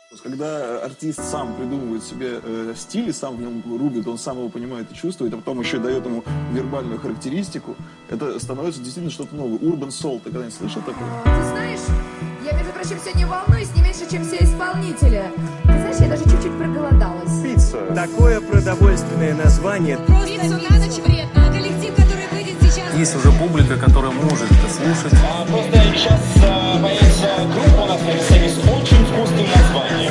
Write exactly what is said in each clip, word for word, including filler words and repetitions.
Когда артист сам придумывает себе э, стиль, и сам в нем рубит, он сам его понимает и чувствует, а потом еще дает ему вербальную характеристику, это становится действительно что-то новое. Urban Soul, ты когда-нибудь слышал такое? Ты знаешь, я, между прочим, сегодня волнуюсь не меньше, чем все исполнители. Ты знаешь, я даже чуть-чуть проголодалась. Пицца. Такое продовольственное название. Пиццу на ночь вредно. Коллектив, который выйдет сейчас. Есть уже публика, которая может это слушать. А, просто сейчас а, появится группа у нас на сцене с очень вкусным названием.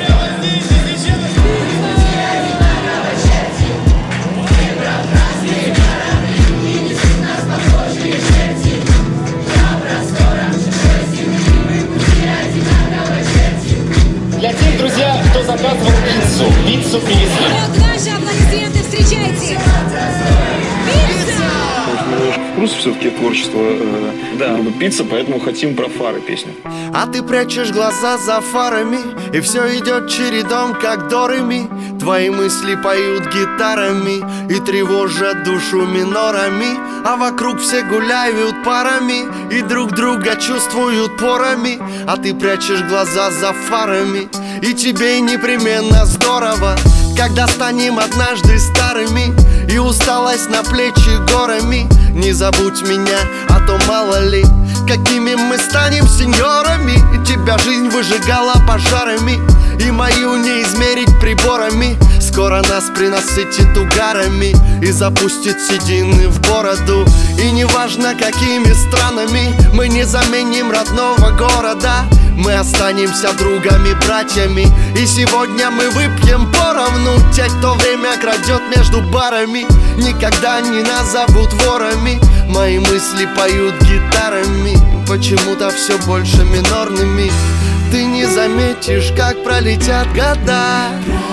Для тех, друзья, кто заказывал пиццу, пиццу принесли. Вот наши аплодисменты, встречайте. Пицца! В курсе все-таки творчество э, да. Пицца, поэтому хотим про фары песню. А ты прячешь глаза за фарами, и все идет чередом, как до ре ми. Твои мысли поют гитарами и тревожат душу минорами. А вокруг все гуляют парами и друг друга чувствуют порами. А ты прячешь глаза за фарами, и тебе непременно здорово, когда станем однажды старыми и усталость на плечи горами. Не забудь меня, а то мало ли, какими мы станем сеньорами. Тебя жизнь выжигала пожарами, и мою не измерить приборами. Скоро нас принасытит угарами и запустит седины в бороду. И неважно какими странами, мы не заменим родного города. Мы останемся другами, братьями, и сегодня мы выпьем поровну. Те, кто время крадет между барами, никогда не назовут ворами. Мои мысли поют гитарами, почему-то все больше минорными. Ты не заметишь, как пролетят года.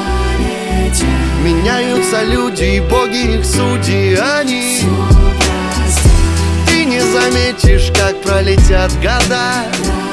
Меняются люди, и боги их судьи, они. Ты не заметишь, как пролетят года.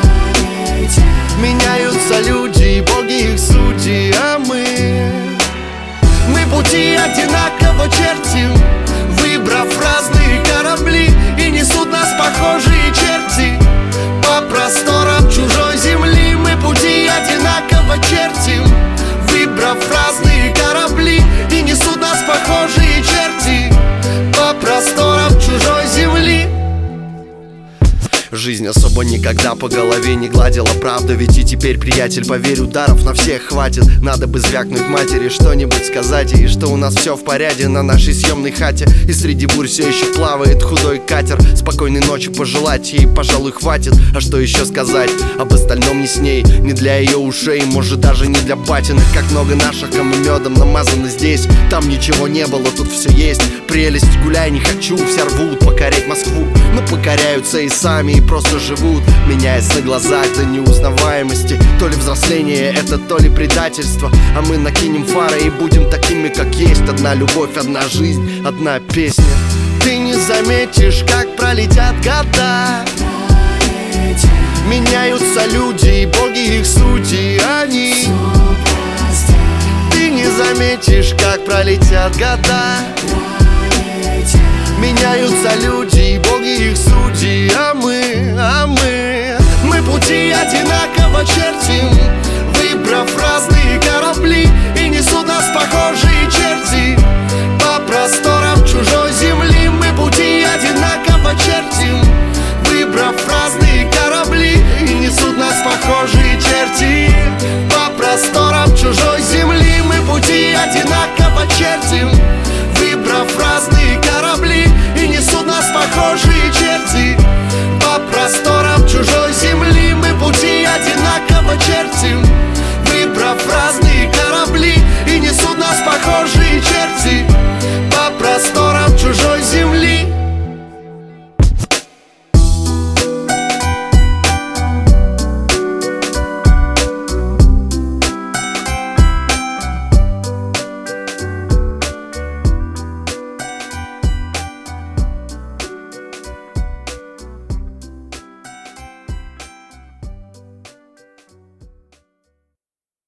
Меняются люди, и боги их судьи, а мы. Мы пути одинаково чертим, выбрав разные корабли, и несут нас похожие черти по просторам чужой земли. Мы пути одинаково чертим, выбрав разные корабли, и несут нас похожие черти по просторам чужой земли. Жизнь особо никогда по голове не гладила, правда. Ведь и теперь, приятель, поверь, ударов на всех хватит. Надо бы звякнуть матери, что-нибудь сказать ей, что у нас все в порядке на нашей съемной хате. И среди бурь все еще плавает худой катер. Спокойной ночи пожелать ей, пожалуй, хватит. А что еще сказать? Об остальном не с ней, не для ее ушей, может даже не для батиных. Как много наших, кому медом намазано здесь. Там ничего не было, тут все есть. Прелесть, гуляй, не хочу, все рвут покорять Москву, но покоряются и сами, и просто живут, меняясь на глазах до неузнаваемости. То ли взросление это, то ли предательство. А мы накинем фары и будем такими, как есть. Одна любовь, одна жизнь, одна песня. Ты не заметишь, как пролетят года. Меняются люди, и боги их судьи, они. Ты не заметишь, как пролетят года. Меняются люди, и боги их судьи, а мы, а мы. Мы пути одинаково чертим,